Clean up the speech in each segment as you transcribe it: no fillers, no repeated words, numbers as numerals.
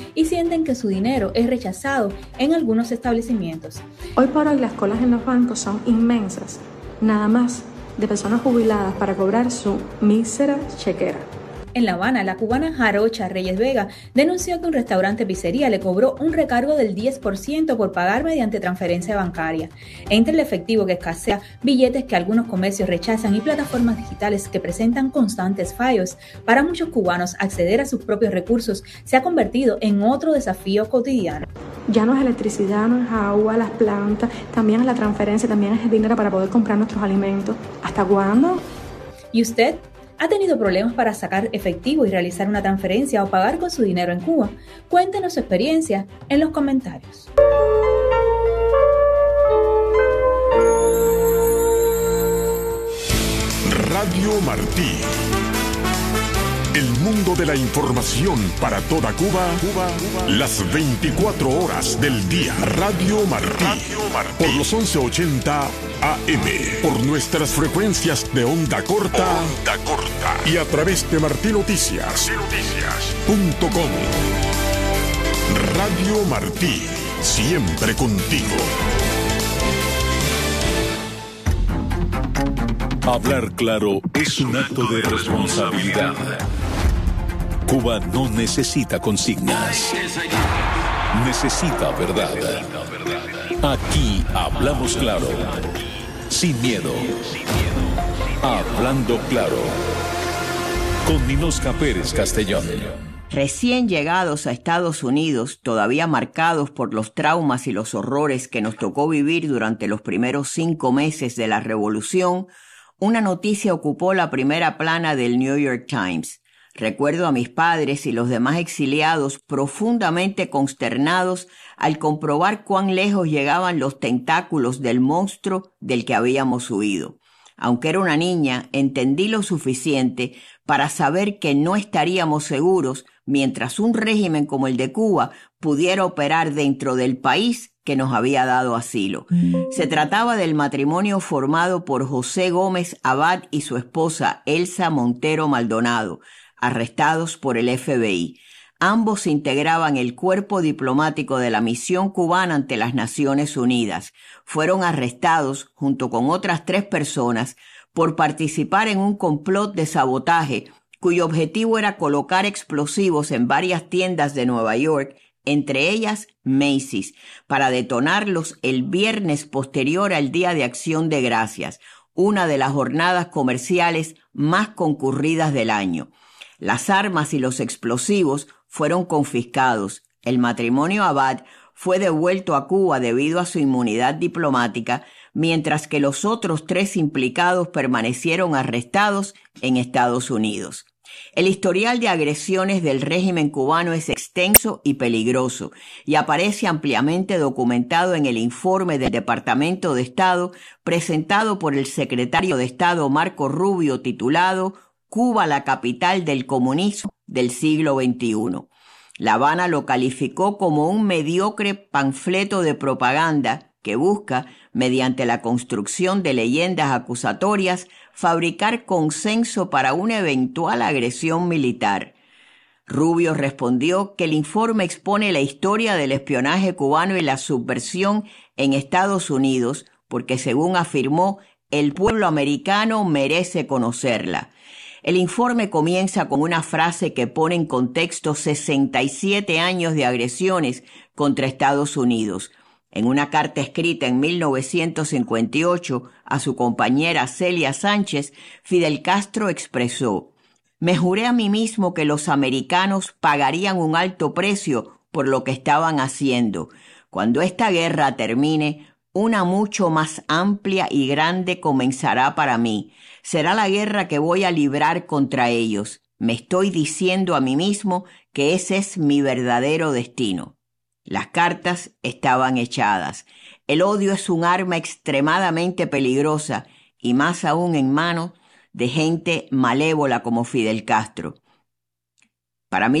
y sienten que su dinero es rechazado en algunos establecimientos. Hoy por hoy las colas en los bancos son inmensas, nada más de personas jubiladas para cobrar su mísera chequera. En La Habana, la cubana Jarocha Reyes Vega denunció que un restaurante pizzería le cobró un recargo del 10% por pagar mediante transferencia bancaria. Entre el efectivo que escasea, billetes que algunos comercios rechazan y plataformas digitales que presentan constantes fallos, para muchos cubanos acceder a sus propios recursos se ha convertido en otro desafío cotidiano. Ya no es electricidad, no es agua, las plantas, también es la transferencia, también es el dinero para poder comprar nuestros alimentos. ¿Hasta cuándo? ¿Y usted? ¿Ha tenido problemas para sacar efectivo y realizar una transferencia o pagar con su dinero en Cuba? Cuéntenos su experiencia en los comentarios. Radio Martí. El mundo de la información para toda Cuba, las 24 horas del día. Radio Martí. Por los 1180 AM. Por nuestras frecuencias de onda corta. Y a través de martinoticias.com. Radio Martí. Siempre contigo. Hablar claro es un acto de responsabilidad. Cuba no necesita consignas. Necesita verdad. Aquí hablamos claro. Sin miedo. Hablando claro. Con Ninosca Pérez Castellón. Recién llegados a Estados Unidos, todavía marcados por los traumas y los horrores que nos tocó vivir durante los primeros 5 meses de la Revolución, una noticia ocupó la primera plana del New York Times. Recuerdo a mis padres y los demás exiliados profundamente consternados al comprobar cuán lejos llegaban los tentáculos del monstruo del que habíamos huido. Aunque era una niña, entendí lo suficiente para saber que no estaríamos seguros mientras un régimen como el de Cuba pudiera operar dentro del país que nos había dado asilo. Se trataba del matrimonio formado por José Gómez Abad y su esposa Elsa Montero Maldonado, arrestados por el FBI. Ambos integraban el cuerpo diplomático de la misión cubana ante las Naciones Unidas. Fueron arrestados, junto con otras 3 personas, por participar en un complot de sabotaje, cuyo objetivo era colocar explosivos en varias tiendas de Nueva York, entre ellas Macy's, para detonarlos el viernes posterior al Día de Acción de Gracias, una de las jornadas comerciales más concurridas del año. Las armas y los explosivos fueron confiscados. El matrimonio Abad fue devuelto a Cuba debido a su inmunidad diplomática, mientras que los otros 3 implicados permanecieron arrestados en Estados Unidos. El historial de agresiones del régimen cubano es extenso y peligroso y aparece ampliamente documentado en el informe del Departamento de Estado presentado por el secretario de Estado Marco Rubio titulado Cuba, la capital del comunismo del siglo XXI. La Habana lo calificó como un mediocre panfleto de propaganda que busca, mediante la construcción de leyendas acusatorias, fabricar consenso para una eventual agresión militar. Rubio respondió que el informe expone la historia del espionaje cubano y la subversión en Estados Unidos, porque según afirmó, el pueblo americano merece conocerla. El informe comienza con una frase que pone en contexto 67 años de agresiones contra Estados Unidos. En una carta escrita en 1958 a su compañera Celia Sánchez, Fidel Castro expresó: «Me juré a mí mismo que los americanos pagarían un alto precio por lo que estaban haciendo. Cuando esta guerra termine, una mucho más amplia y grande comenzará para mí. Será la guerra que voy a librar contra ellos. Me estoy diciendo a mí mismo que ese es mi verdadero destino». Las cartas estaban echadas. El odio es un arma extremadamente peligrosa y más aún en manos de gente malévola como Fidel Castro. Para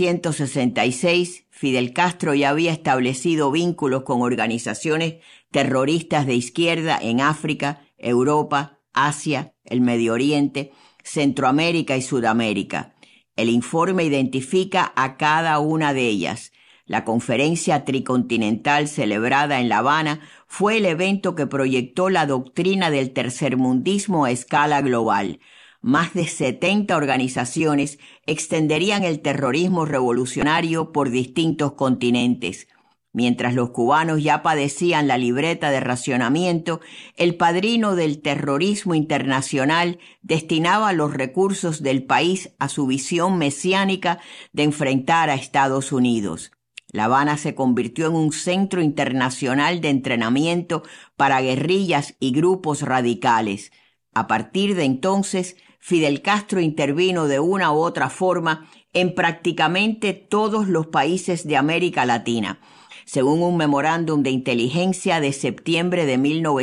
1966, Fidel Castro ya había establecido vínculos con organizaciones terroristas de izquierda en África, Europa, Asia, el Medio Oriente, Centroamérica y Sudamérica. El informe identifica a cada una de ellas. La conferencia tricontinental celebrada en La Habana fue el evento que proyectó la doctrina del tercermundismo a escala global. Más de 70 organizaciones extenderían el terrorismo revolucionario por distintos continentes. Mientras los cubanos ya padecían la libreta de racionamiento, el padrino del terrorismo internacional destinaba los recursos del país a su visión mesiánica de enfrentar a Estados Unidos. La Habana se convirtió en un centro internacional de entrenamiento para guerrillas y grupos radicales. A partir de entonces, Fidel Castro intervino de una u otra forma en prácticamente todos los países de América Latina, según un memorándum de inteligencia de septiembre de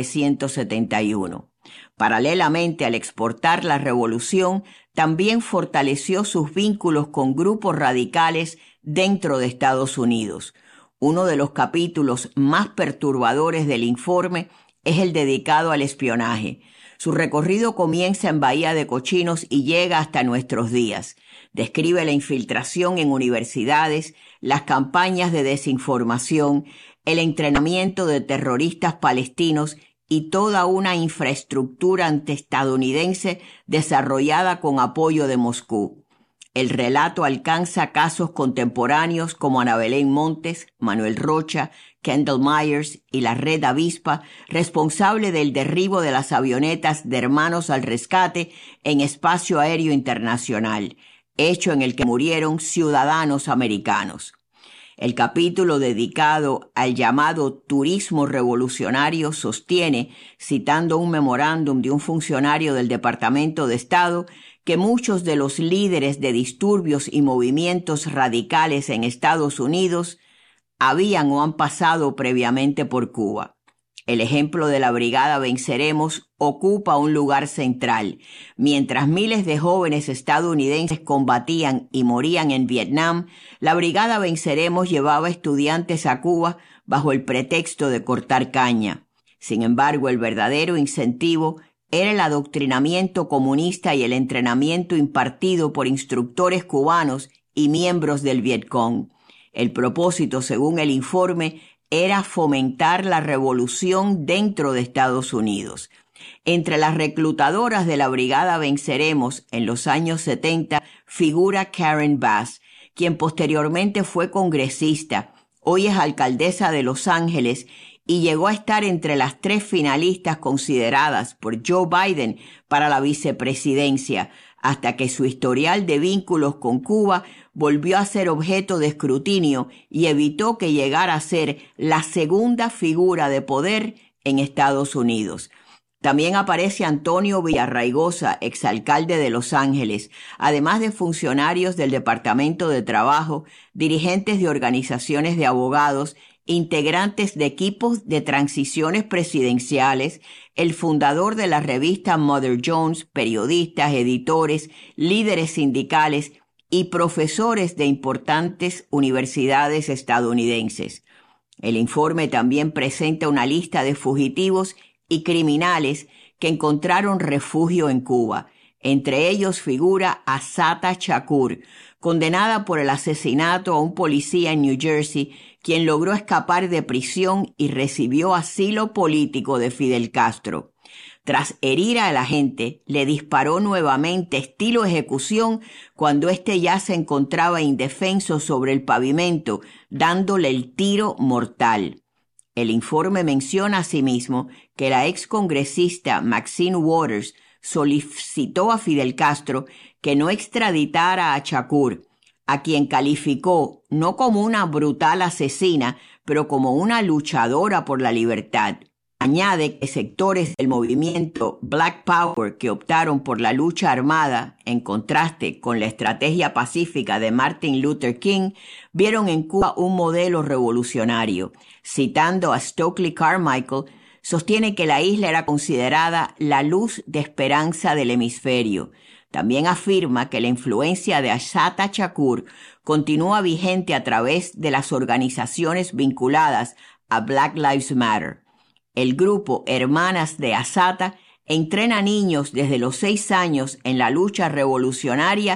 1971. Paralelamente al exportar la revolución, también fortaleció sus vínculos con grupos radicales dentro de Estados Unidos. Uno de los capítulos más perturbadores del informe es el dedicado al espionaje. Su recorrido comienza en Bahía de Cochinos y llega hasta nuestros días. Describe la infiltración en universidades, las campañas de desinformación, el entrenamiento de terroristas palestinos y toda una infraestructura antiestadounidense desarrollada con apoyo de Moscú. El relato alcanza casos contemporáneos como Ana Belén Montes, Manuel Rocha, Kendall Myers y la Red Avispa, responsable del derribo de las avionetas de Hermanos al Rescate en espacio aéreo internacional, hecho en el que murieron ciudadanos americanos. El capítulo dedicado al llamado turismo revolucionario sostiene, citando un memorándum de un funcionario del Departamento de Estado, que muchos de los líderes de disturbios y movimientos radicales en Estados Unidos habían o han pasado previamente por Cuba. El ejemplo de la Brigada Venceremos ocupa un lugar central. Mientras miles de jóvenes estadounidenses combatían y morían en Vietnam, la Brigada Venceremos llevaba estudiantes a Cuba bajo el pretexto de cortar caña. Sin embargo, el verdadero incentivo era el adoctrinamiento comunista y el entrenamiento impartido por instructores cubanos y miembros del Vietcong. El propósito, según el informe, era fomentar la revolución dentro de Estados Unidos. Entre las reclutadoras de la Brigada Venceremos en los años 70 figura Karen Bass, quien posteriormente fue congresista, hoy es alcaldesa de Los Ángeles y llegó a estar entre las 3 finalistas consideradas por Joe Biden para la vicepresidencia, hasta que su historial de vínculos con Cuba volvió a ser objeto de escrutinio y evitó que llegara a ser la segunda figura de poder en Estados Unidos. También aparece Antonio Villarraigosa, exalcalde de Los Ángeles, además de funcionarios del Departamento de Trabajo, dirigentes de organizaciones de abogados, integrantes de equipos de transiciones presidenciales, el fundador de la revista Mother Jones, periodistas, editores, líderes sindicales y profesores de importantes universidades estadounidenses. El informe también presenta una lista de fugitivos y criminales que encontraron refugio en Cuba. Entre ellos figura Assata Shakur, condenada por el asesinato a un policía en New Jersey, quien logró escapar de prisión y recibió asilo político de Fidel Castro. Tras herir al agente, le disparó nuevamente estilo ejecución cuando éste ya se encontraba indefenso sobre el pavimento, dándole el tiro mortal. El informe menciona asimismo que la excongresista Maxine Waters solicitó a Fidel Castro que no extraditara a Shakur, a quien calificó no como una brutal asesina, pero como una luchadora por la libertad. Añade que sectores del movimiento Black Power que optaron por la lucha armada, en contraste con la estrategia pacífica de Martin Luther King, vieron en Cuba un modelo revolucionario. Citando a Stokely Carmichael, sostiene que la isla era considerada la luz de esperanza del hemisferio. También afirma que la influencia de Assata Shakur continúa vigente a través de las organizaciones vinculadas a Black Lives Matter. El grupo Hermanas de Assata entrena niños desde los 6 años en la lucha revolucionaria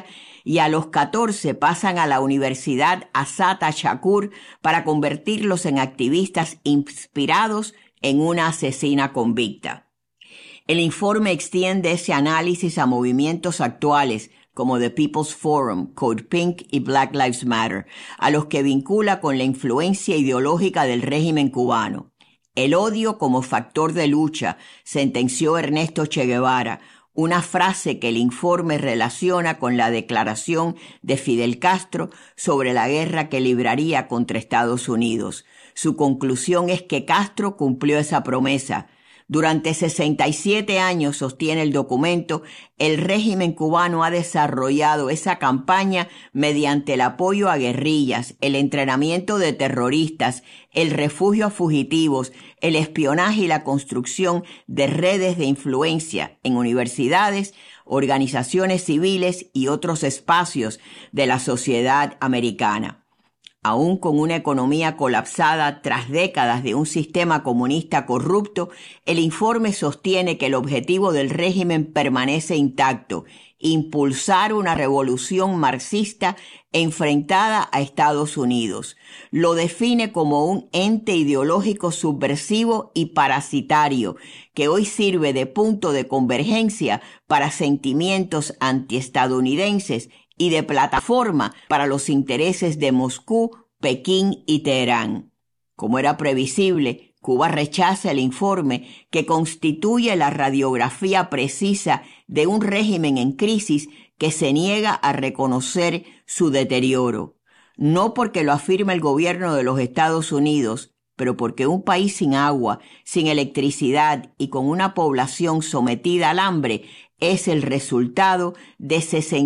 y a los 14 pasan a la Universidad Assata Shakur para convertirlos en activistas inspirados en una asesina convicta. El informe extiende ese análisis a movimientos actuales como The People's Forum, Code Pink y Black Lives Matter, a los que vincula con la influencia ideológica del régimen cubano. El odio como factor de lucha, sentenció Ernesto Che Guevara, una frase que el informe relaciona con la declaración de Fidel Castro sobre la guerra que libraría contra Estados Unidos. Su conclusión es que Castro cumplió esa promesa. Durante 67 años, sostiene el documento, el régimen cubano ha desarrollado esa campaña mediante el apoyo a guerrillas, el entrenamiento de terroristas, el refugio a fugitivos, el espionaje y la construcción de redes de influencia en universidades, organizaciones civiles y otros espacios de la sociedad americana. Aún con una economía colapsada tras décadas de un sistema comunista corrupto, el informe sostiene que el objetivo del régimen permanece intacto: impulsar una revolución marxista enfrentada a Estados Unidos. Lo define como un ente ideológico subversivo y parasitario que hoy sirve de punto de convergencia para sentimientos antiestadounidenses y de plataforma para los intereses de Moscú, Pekín y Teherán. Como era previsible, Cuba rechaza el informe, que constituye la radiografía precisa de un régimen en crisis que se niega a reconocer su deterioro. No porque lo afirme el gobierno de los Estados Unidos, pero porque un país sin agua, sin electricidad y con una población sometida al hambre es el resultado de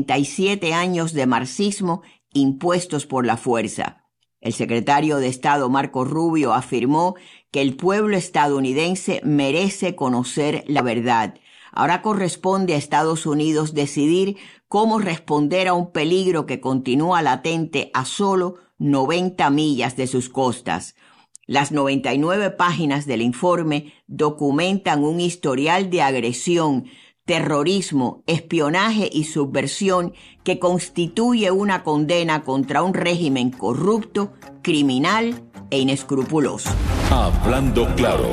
67 años de marxismo impuestos por la fuerza. El secretario de Estado Marco Rubio afirmó que el pueblo estadounidense merece conocer la verdad. Ahora corresponde a Estados Unidos decidir cómo responder a un peligro que continúa latente a solo 90 millas de sus costas. Las 99 páginas del informe documentan un historial de agresión, terrorismo, espionaje y subversión que constituye una condena contra un régimen corrupto, criminal e inescrupuloso. Hablando claro.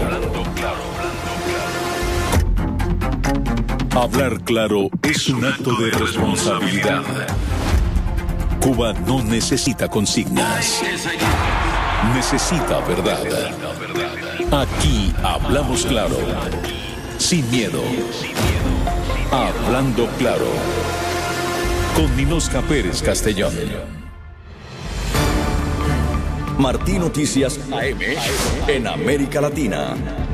Hablar claro es un acto de responsabilidad. Cuba no necesita consignas. Necesita verdad. Aquí hablamos claro. Sin miedo. Hablando claro. Con Ninosca Pérez Castellón. Martí Noticias AM en América Latina.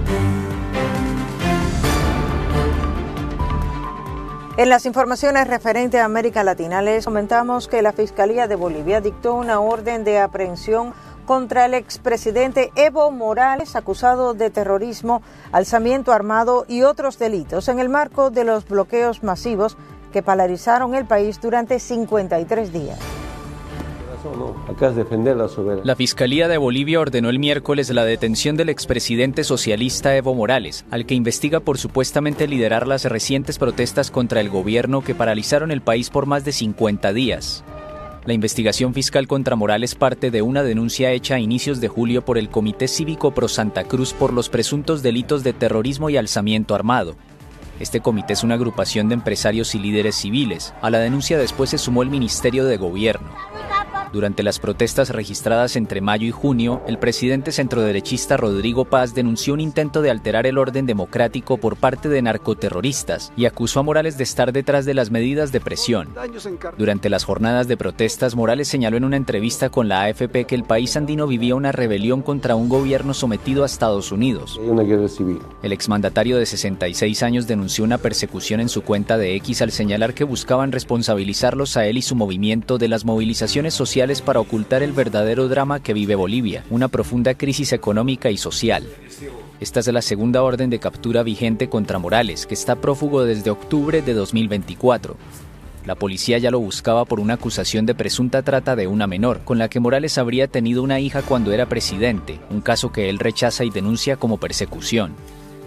En las informaciones referentes a América Latina les comentamos que la Fiscalía de Bolivia dictó una orden de aprehensión contra el expresidente Evo Morales, acusado de terrorismo, alzamiento armado y otros delitos en el marco de los bloqueos masivos que paralizaron el país durante 53 días. Acá es defender la soberanía. La Fiscalía de Bolivia ordenó el miércoles la detención del expresidente socialista Evo Morales, al que investiga por supuestamente liderar las recientes protestas contra el gobierno que paralizaron el país por más de 50 días. La investigación fiscal contra Morales parte de una denuncia hecha a inicios de julio por el Comité Cívico Pro Santa Cruz por los presuntos delitos de terrorismo y alzamiento armado. Este comité es una agrupación de empresarios y líderes civiles. A la denuncia después se sumó el Ministerio de Gobierno. Durante las protestas registradas entre mayo y junio, el presidente centroderechista Rodrigo Paz denunció un intento de alterar el orden democrático por parte de narcoterroristas y acusó a Morales de estar detrás de las medidas de presión. Durante las jornadas de protestas, Morales señaló en una entrevista con la AFP que el país andino vivía una rebelión contra un gobierno sometido a Estados Unidos. Hay una guerra civil. El exmandatario de 66 años denunció una persecución en su cuenta de X al señalar que buscaban responsabilizarlos a él y su movimiento de las movilizaciones sociales para ocultar el verdadero drama que vive Bolivia, una profunda crisis económica y social. Esta es la segunda orden de captura vigente contra Morales, que está prófugo desde octubre de 2024. La policía ya lo buscaba por una acusación de presunta trata de una menor, con la que Morales habría tenido una hija cuando era presidente, un caso que él rechaza y denuncia como persecución.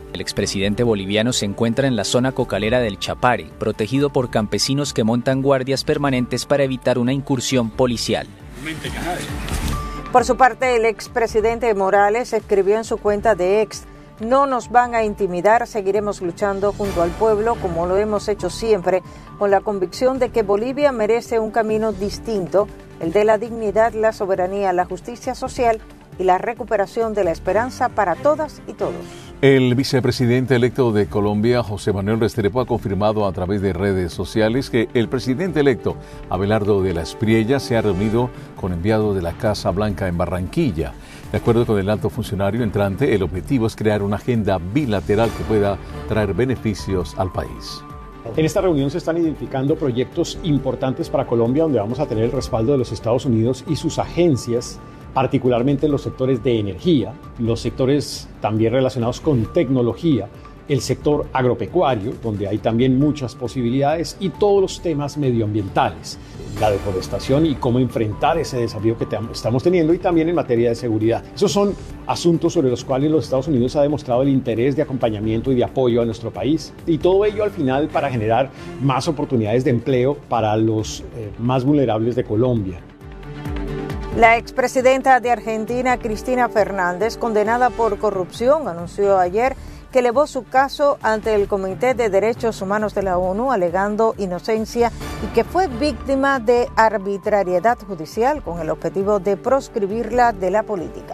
El expresidente boliviano se encuentra en la zona cocalera del Chapare, protegido por campesinos que montan guardias permanentes para evitar una incursión policial. Por su parte, el expresidente Morales escribió en su cuenta de X: "No nos van a intimidar, seguiremos luchando junto al pueblo como lo hemos hecho siempre, con la convicción de que Bolivia merece un camino distinto, el de la dignidad, la soberanía, la justicia social y la recuperación de la esperanza para todas y todos". El vicepresidente electo de Colombia, José Manuel Restrepo, ha confirmado a través de redes sociales que el presidente electo, Abelardo de la Espriella, se ha reunido con enviados de la Casa Blanca en Barranquilla. De acuerdo con el alto funcionario entrante, el objetivo es crear una agenda bilateral que pueda traer beneficios al país. En esta reunión se están identificando proyectos importantes para Colombia, donde vamos a tener el respaldo de los Estados Unidos y sus agencias, particularmente en los sectores de energía, los sectores también relacionados con tecnología, el sector agropecuario, donde hay también muchas posibilidades, y todos los temas medioambientales, la deforestación y cómo enfrentar ese desafío que estamos teniendo, y también en materia de seguridad. Esos son asuntos sobre los cuales los Estados Unidos ha demostrado el interés de acompañamiento y de apoyo a nuestro país, y todo ello al final para generar más oportunidades de empleo para los más vulnerables de Colombia. La expresidenta de Argentina, Cristina Fernández, condenada por corrupción, anunció ayer que elevó su caso ante el Comité de Derechos Humanos de la ONU, alegando inocencia y que fue víctima de arbitrariedad judicial con el objetivo de proscribirla de la política.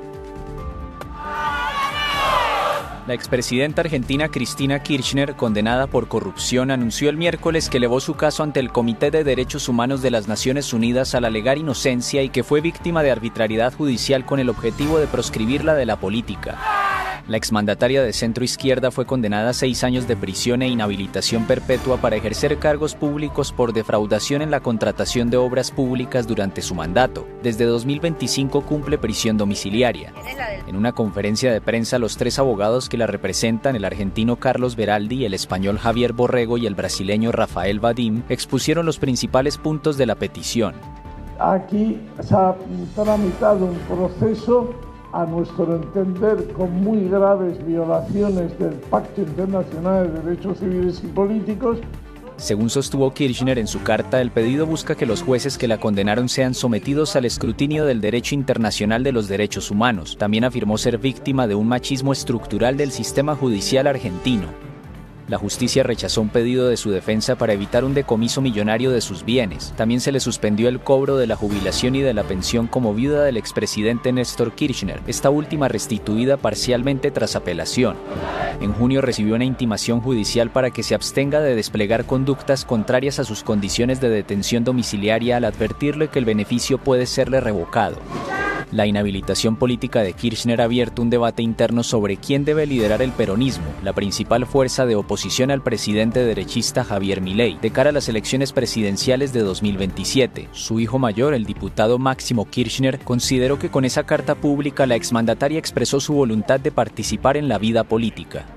La expresidenta argentina Cristina Kirchner, condenada por corrupción, anunció el miércoles que elevó su caso ante el Comité de Derechos Humanos de las Naciones Unidas al alegar inocencia y que fue víctima de arbitrariedad judicial con el objetivo de proscribirla de la política. La exmandataria de centro izquierda fue condenada a 6 años de prisión e inhabilitación perpetua para ejercer cargos públicos por defraudación en la contratación de obras públicas durante su mandato. Desde 2025 cumple prisión domiciliaria. En una conferencia de prensa, los 3 abogados que la representan, el argentino Carlos Beraldi, el español Javier Borrego y el brasileño Rafael Vadim, expusieron los principales puntos de la petición. Aquí se ha tramitado un proceso, a nuestro entender, con muy graves violaciones del Pacto Internacional de Derechos Civiles y Políticos. Según sostuvo Kirchner en su carta, el pedido busca que los jueces que la condenaron sean sometidos al escrutinio del derecho internacional de los derechos humanos. También afirmó ser víctima de un machismo estructural del sistema judicial argentino. La justicia rechazó un pedido de su defensa para evitar un decomiso millonario de sus bienes. También se le suspendió el cobro de la jubilación y de la pensión como viuda del expresidente Néstor Kirchner, esta última restituida parcialmente tras apelación. En junio recibió una intimación judicial para que se abstenga de desplegar conductas contrarias a sus condiciones de detención domiciliaria al advertirle que el beneficio puede serle revocado. La inhabilitación política de Kirchner ha abierto un debate interno sobre quién debe liderar el peronismo, la principal fuerza de oposición al presidente derechista Javier Milei, de cara a las elecciones presidenciales de 2027. Su hijo mayor, el diputado Máximo Kirchner, consideró que con esa carta pública la exmandataria expresó su voluntad de participar en la vida política.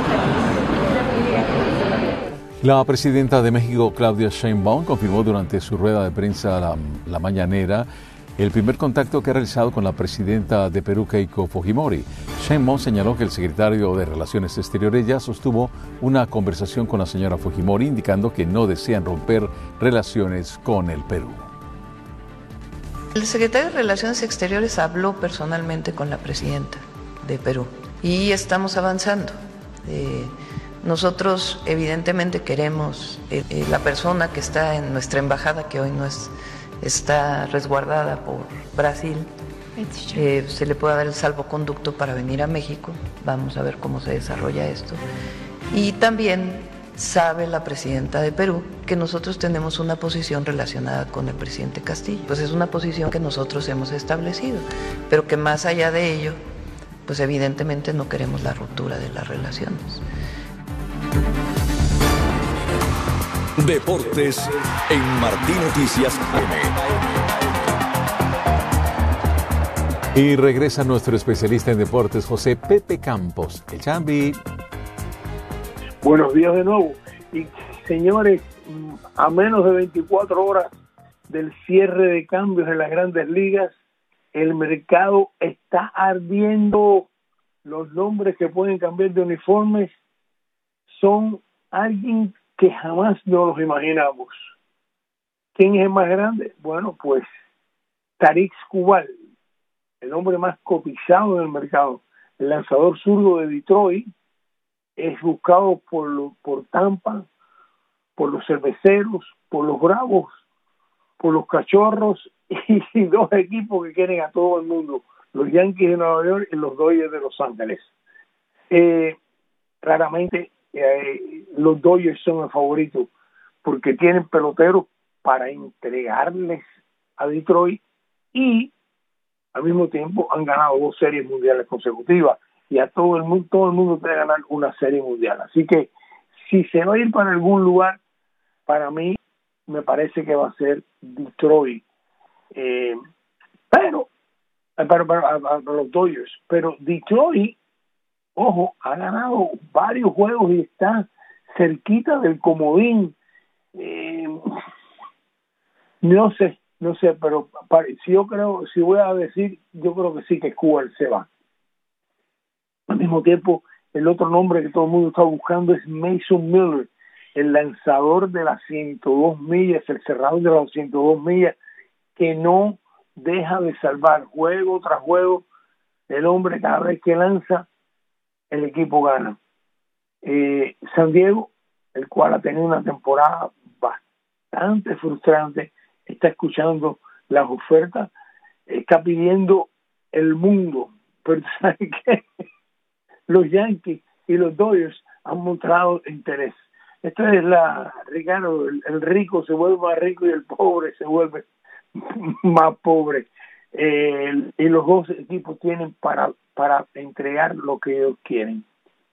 La presidenta de México, Claudia Sheinbaum, confirmó durante su rueda de prensa la mañanera el primer contacto que ha realizado con la presidenta de Perú, Keiko Fujimori. Sheinbaum señaló que el secretario de Relaciones Exteriores ya sostuvo una conversación con la señora Fujimori, indicando que no desean romper relaciones con el Perú. El secretario de Relaciones Exteriores habló personalmente con la presidenta de Perú y estamos avanzando. Nosotros evidentemente queremos la persona que está en nuestra embajada, que hoy no está resguardada por Brasil, se le pueda dar el salvoconducto para venir a México. Vamos a ver cómo se desarrolla esto. Y también sabe la presidenta de Perú que nosotros tenemos una posición relacionada con el presidente Castillo. Pues es una posición que nosotros hemos establecido, pero que más allá de ello, pues evidentemente no queremos la ruptura de las relaciones. Deportes en Martí Noticias AM. Y regresa nuestro especialista en deportes, José Pepe Campos, el Chambi. Buenos días de nuevo. Y señores, a menos de 24 horas del cierre de cambios en las grandes ligas, el mercado está ardiendo los nombres que pueden cambiar de uniformes son alguien que jamás nos los imaginamos. ¿Quién es el más grande? Bueno, pues Tarik Skubal, el hombre más cotizado en el mercado, el lanzador zurdo de Detroit, es buscado por Tampa, por los Cerveceros, por los Bravos, por los Cachorros y dos equipos que quieren a todo el mundo, los Yankees de Nueva York y los Dodgers de Los Ángeles. Raramente los Dodgers son el favorito porque tienen peloteros para entregarles a Detroit y al mismo tiempo han ganado 2 series mundiales consecutivas y a todo el mundo puede ganar una serie mundial. Así que si se va a ir para algún lugar, para mí me parece que va a ser Detroit. Pero para los Dodgers, pero Detroit, ojo, ha ganado varios juegos y está cerquita del comodín. No sé, pero si voy a decir, yo creo que sí que Skubal se va. Al mismo tiempo, el otro nombre que todo el mundo está buscando es Mason Miller, el lanzador de las 102 millas, el cerrador de las 102 millas, que no deja de salvar juego tras juego. El hombre, cada vez que lanza, el equipo gana. San Diego, el cual ha tenido una temporada bastante frustrante, está escuchando las ofertas, está pidiendo el mundo, pero ¿sabe qué? Los Yankees y los Dodgers han mostrado interés. Esta es Ricardo, el rico se vuelve más rico y el pobre se vuelve más pobre. Y los dos equipos tienen para entregar lo que ellos quieren.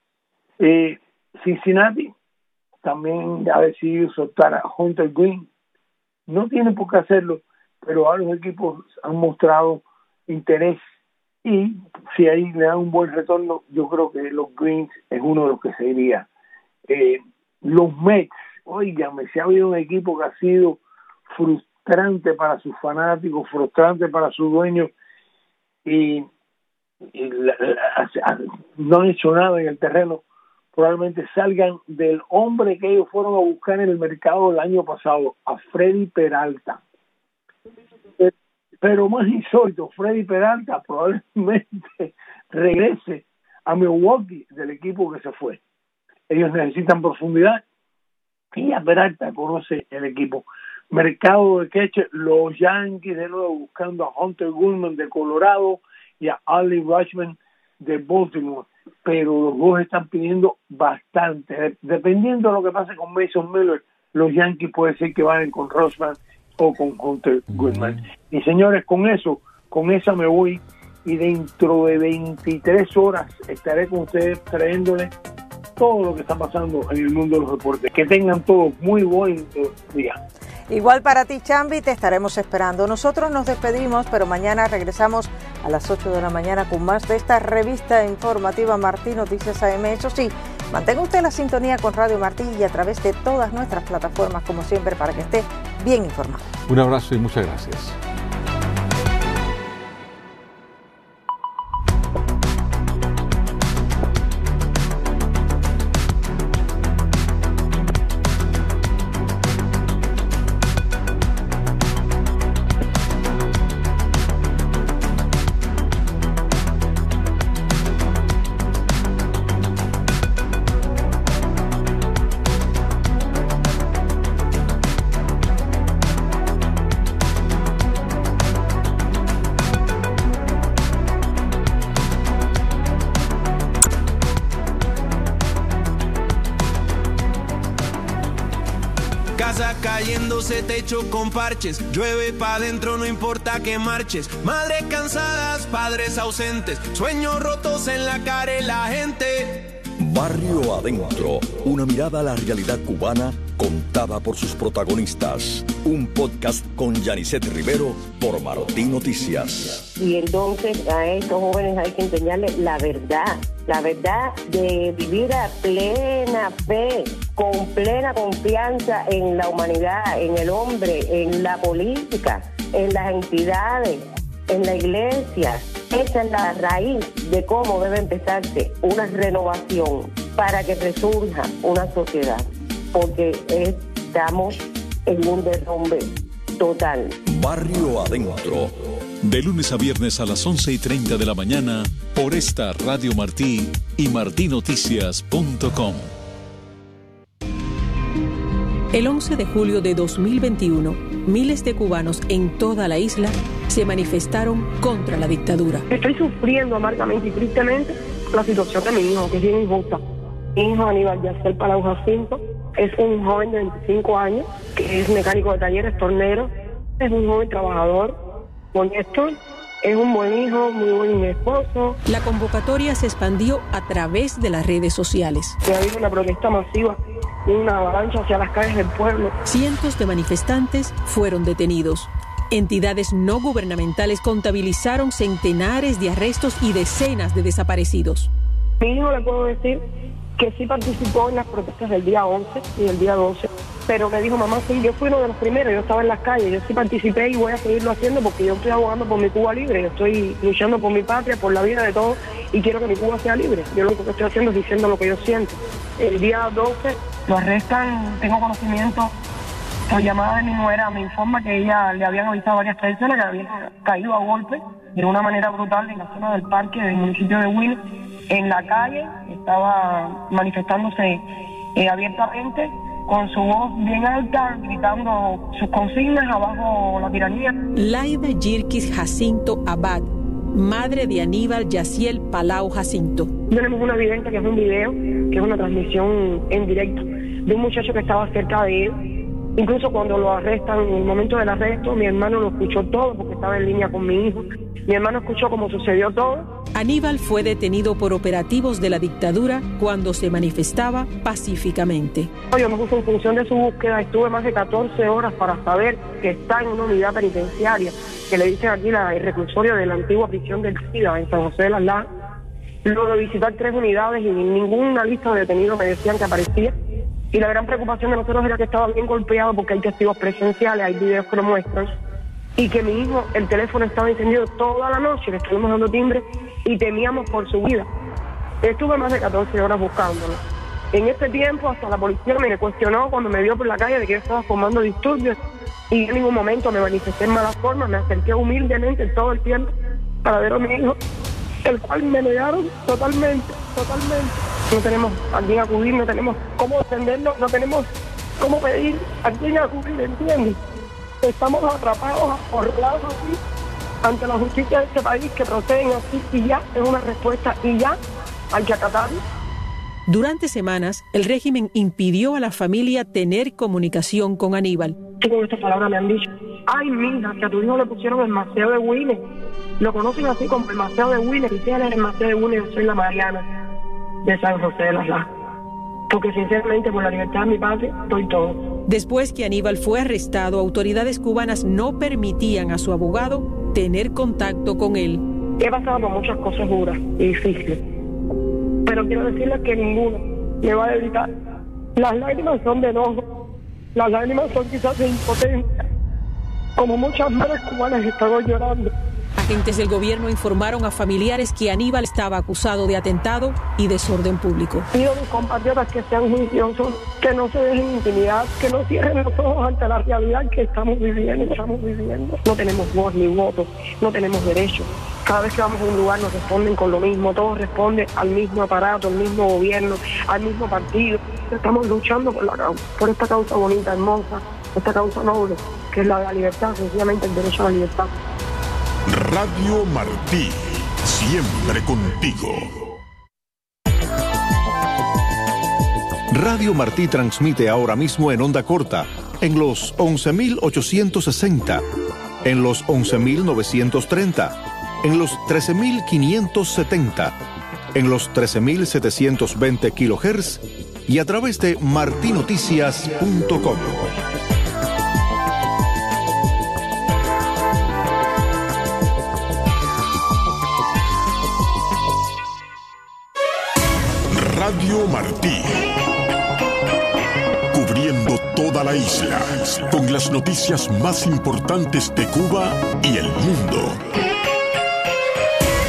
Cincinnati también ha decidido soltar a Hunter Green. No tiene por qué hacerlo, pero ahora los equipos han mostrado interés y si ahí le dan un buen retorno, yo creo que los Greens es uno de los que se iría. Los Mets, óigame, si ha habido un equipo que ha sido frustrante para sus fanáticos, frustrante para sus dueños y no han hecho nada en el terreno, probablemente salgan del hombre que ellos fueron a buscar en el mercado el año pasado, a Freddy Peralta. Pero más insólito, Freddy Peralta probablemente regrese a Milwaukee del equipo que se fue. Ellos necesitan profundidad y a Peralta conoce el equipo. Mercado de catcher, los Yankees de nuevo buscando a Hunter Goodman de Colorado y a Ali Rutschman de Baltimore, pero los dos están pidiendo bastante. Dependiendo de lo que pase con Mason Miller, los Yankees puede ser que vayan con Rutschman o con Hunter Goodman. Y señores, con esa me voy y dentro de 23 horas estaré con ustedes trayéndoles todo lo que está pasando en el mundo de los deportes. Que tengan todos muy buen día. Igual para ti, Chambi, te estaremos esperando. Nosotros nos despedimos, pero mañana regresamos a las 8 de la mañana con más de esta revista informativa Martí Noticias AM. Eso sí, mantenga usted la sintonía con Radio Martí y a través de todas nuestras plataformas, como siempre, para que esté bien informado. Un abrazo y muchas gracias. Cayéndose techo con parches, llueve pa' adentro, no importa que marches. Madres cansadas, padres ausentes, sueños rotos en la cara de la gente. Barrio Adentro, una mirada a la realidad cubana contada por sus protagonistas. Un podcast con Yanisette Rivero por Martí Noticias. Y entonces a estos jóvenes hay que enseñarles la verdad de vivir a plena fe, con plena confianza en la humanidad, en el hombre, en la política, en las entidades, en la iglesia. Esa es la raíz de cómo debe empezarse una renovación para que resurja una sociedad, porque estamos en un derrumbe total. Barrio Adentro. De lunes a viernes a las 11:30 de la mañana por esta Radio Martí y martinoticias.com. El 11 de julio de 2021, miles de cubanos en toda la isla se manifestaron contra la dictadura. Estoy sufriendo amargamente y tristemente la situación de mi hijo, que es bien injusta. Mi hijo Aníbal Yasiel Palau Jacinto es un joven de 25 años, que es mecánico de talleres, tornero, es un joven trabajador, honesto, es un buen hijo, muy buen esposo. La convocatoria se expandió a través de las redes sociales. Se ha habido una protesta masiva, una avalancha hacia las calles del pueblo. Cientos de manifestantes fueron detenidos. Entidades no gubernamentales contabilizaron centenares de arrestos y decenas de desaparecidos. Mi hijo, le puedo decir que sí participó en las protestas del día 11 y del día 12, pero me dijo, mamá, sí, yo fui uno de los primeros, yo estaba en las calles, yo sí participé y voy a seguirlo haciendo porque yo estoy abogando por mi Cuba libre, yo estoy luchando por mi patria, por la vida de todos y quiero que mi Cuba sea libre. Yo lo único que estoy haciendo es diciendo lo que yo siento. El día 12 lo arrestan, tengo conocimiento, por llamada de mi nuera me informa que ella le habían avisado a varias personas que habían caído a golpe de una manera brutal en la zona del parque del municipio de Huila. En la calle estaba manifestándose abiertamente con su voz bien alta, gritando sus consignas abajo la tiranía. Laida Yirkis Jacinto Abad, madre de Aníbal Yasiel Palau Jacinto. Tenemos una evidencia que es un video, que es una transmisión en directo de un muchacho que estaba cerca de él. Incluso cuando lo arrestan, en el momento del arresto, mi hermano lo escuchó todo porque estaba en línea con mi hijo. Mi hermano escuchó cómo sucedió todo. Aníbal fue detenido por operativos de la dictadura cuando se manifestaba pacíficamente. Yo me puse en función de su búsqueda, estuve más de 14 horas para saber que está en una unidad penitenciaria, que le dicen aquí el reclusorio de la antigua prisión del SIDA en San José de las Lajas. Luego de visitar 3 unidades y ninguna lista de detenidos me decían que aparecía. Y la gran preocupación de nosotros era que estaba bien golpeado porque hay testigos presenciales, hay videos que lo muestran, y que mi hijo, el teléfono estaba encendido toda la noche, le estuvimos dando timbre y temíamos por su vida. Estuve más de 14 horas buscándolo. En este tiempo hasta la policía me cuestionó cuando me vio por la calle de que yo estaba formando disturbios y en ningún momento me manifesté en mala forma, me acerqué humildemente todo el tiempo para ver a mi hijo, el cual me negaron totalmente. No tenemos a quién acudir, no tenemos cómo defenderlo, no tenemos cómo pedir a quién acudir, ¿entiendes? Estamos atrapados, acorralados así, ante la justicia de este país que proceden así y ya es una respuesta y ya hay que acatarlo. Durante semanas, el régimen impidió a la familia tener comunicación con Aníbal. Sí, con estas palabras me han dicho, ay mija, que a tu hijo le pusieron el Maceo de Huila. Lo conocen así como el Maceo de Huila, y si él es el Maceo de Huila, yo soy la Mariana de San José de las Lajas. Porque sinceramente por la libertad de mi patria doy todo. Después que Aníbal fue arrestado, autoridades cubanas no permitían a su abogado tener contacto con él. He pasado por muchas cosas duras y difíciles, pero quiero decirles que ninguno me va a evitar. Las lágrimas son de enojo, las lágrimas son quizás de impotencia, como muchas madres cubanas están llorando. Agentes del gobierno informaron a familiares que Aníbal estaba acusado de atentado y desorden público. Pido a mis compatriotas que sean juiciosos, que no se dejen intimidar, que no cierren los ojos ante la realidad que estamos viviendo. No tenemos voz ni voto, no tenemos derecho. Cada vez que vamos a un lugar nos responden con lo mismo, todos responden al mismo aparato, al mismo gobierno, al mismo partido. Estamos luchando por esta causa bonita, hermosa, esta causa noble, que es la de la libertad, sencillamente el derecho a la libertad. Radio Martí, siempre contigo. Radio Martí transmite ahora mismo en onda corta, en los 11.860, en los 11.930, en los 13.570, en los 13.720 kHz y a través de martinoticias.com. Radio Martí, cubriendo toda la isla, con las noticias más importantes de Cuba y el mundo.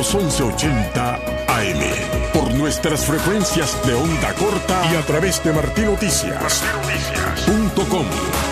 los 1180 AM. Por nuestras frecuencias de onda corta y a través de martinoticias.com.